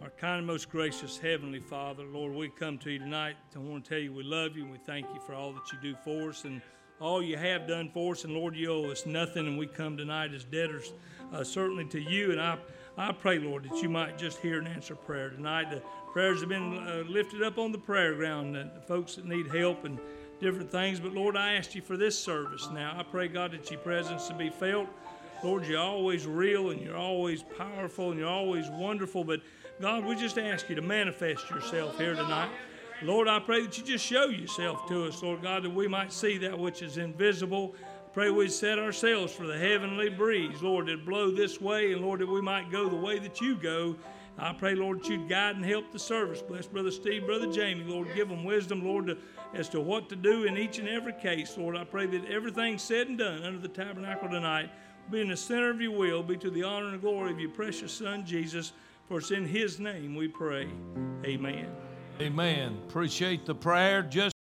Our kind and most gracious Heavenly Father, Lord, we come to you tonight. I want to tell you we love you and we thank you for all that you do for us and all you have done for us. And Lord, you owe us nothing, and we come tonight as debtors certainly to you. And I pray, Lord, that you might just hear and answer prayer tonight. The prayers have been lifted up on the prayer ground, the folks that need help and different things. But Lord, I ask you for this service now. I pray, God, that your presence to be felt. Lord, you're always real and you're always powerful and you're always wonderful. But God, we just ask you to manifest yourself here tonight. Lord, I pray that you just show yourself to us, Lord God, that we might see that which is invisible. I pray we set ourselves for the heavenly breeze, Lord, that blow this way, and Lord, that we might go the way that you go. I pray, Lord, that you'd guide and help the service. Bless Brother Steve, Brother Jamie, Lord, give them wisdom, Lord, as to what to do in each and every case. Lord, I pray that everything said and done under the tabernacle tonight be in the center of your will, be to the honor and glory of your precious Son, Jesus. For it's in his name we pray. Amen. Amen. Appreciate the prayer. Just